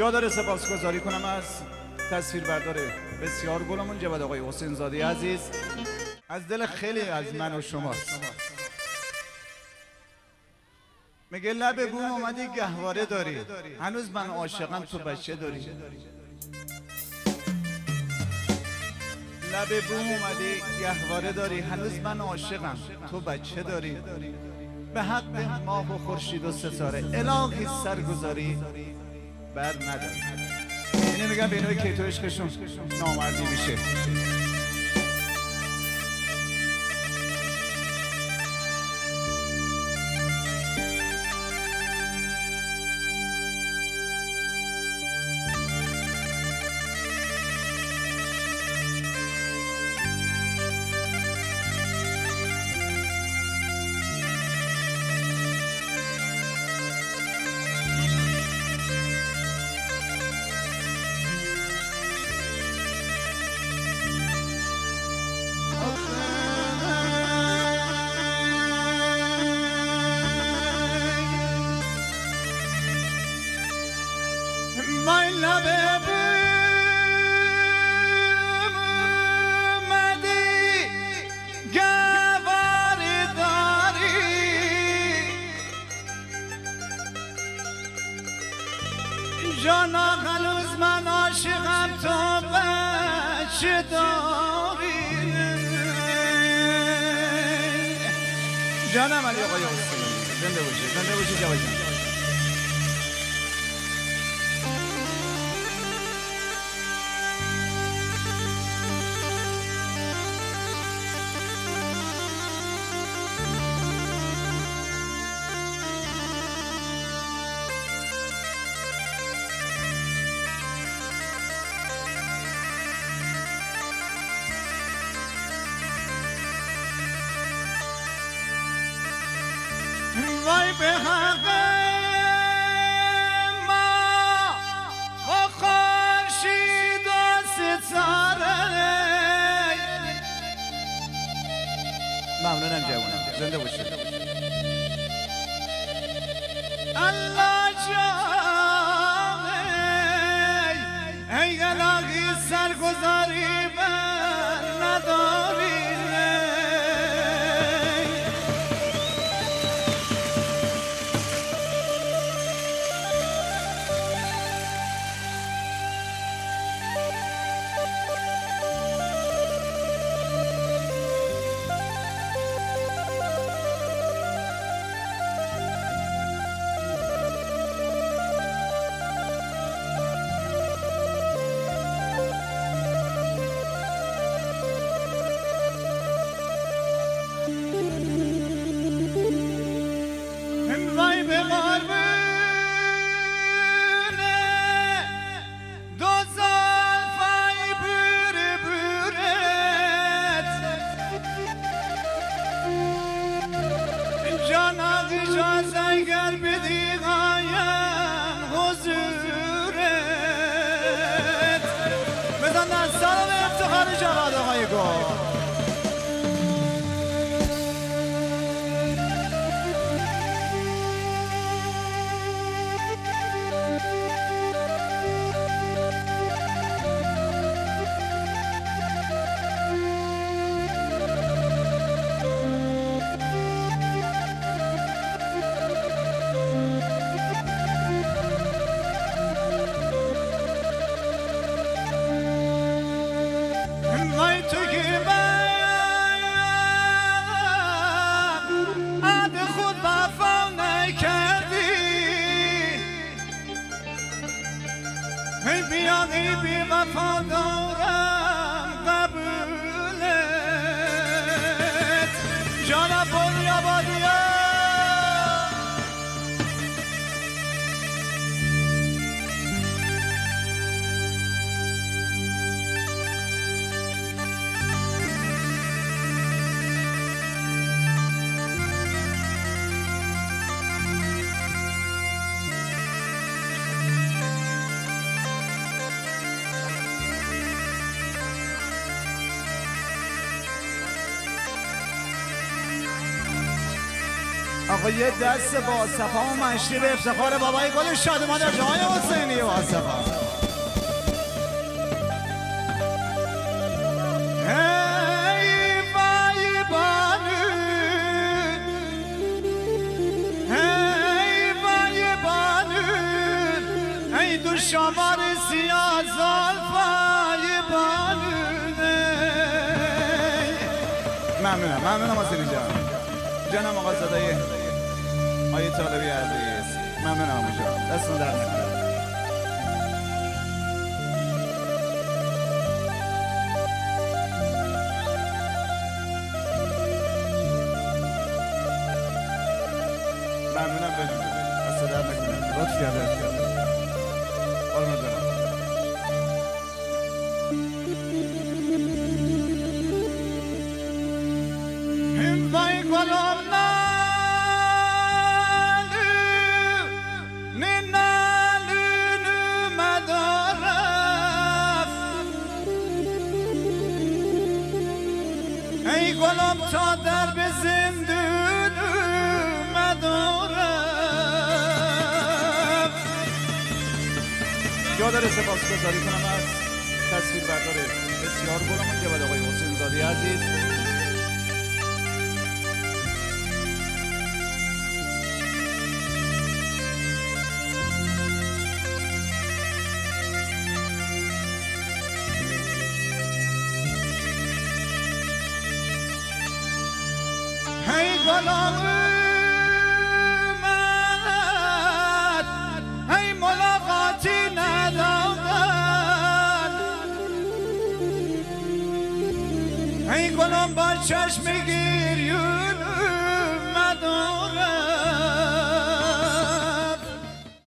جا داره سپاسگزاری کنم از تصویربردار بسیار گلمون جواد آقای حسین زاده عزیز، از دل خیلی از من و شماست. میگه لب بوم اومدی گهواره داری، هنوز من عاشقم تو بچه داری. لب بوم اومدی گهواره داری، هنوز من عاشقم تو بچه داری. به حق ماه و خورشید و ستاره الهی سرگذاری بر نداری. اینه میگم به اینوی که تو عشقشون نامردی میشه. جانا هنوز من عاشقم تو بچه داری. جانم علی آقای حسین زنده باشی، زنده باشی جواد جان. وای به حق ما و خورشید و ستاره. ممنونم جوانم، زنده باشی. الله جان ای الهی سرگذاری بر نداری. وای به قربونه دو زلفای بوره بورت. جانا اجازه اگر بدی قایم حضورت. بزن در سلام افتخار جواد آقای گل. وای تو که عهد خود وفا نکردی. ای بیا ای بی وفا دارم قبولت. جانا بولی آبادیه آقا یه دست با صفا و مشتی به افتخار بابای گل شادمان در جای حسینی واسه سفر شمار سیاه زلفای بالونه. ممنونم آسیلی جانم آقا صدای آیه طالبی عزیز. ممنونم آقا جان، دستون در نکنه. ممنونم بنیم دست در نکنه، لطف کرده قربون جانم. وای گلم نالو مدارم ای گلم تا در به زندون مدارم. جا داره سپاسگزاری کنم از تصویر بردار بسیار گلمون جواد آقای حسین زادی عزیز. ای گلم اومد ای ملاقاتی ندادن ای گلم با چشم گریون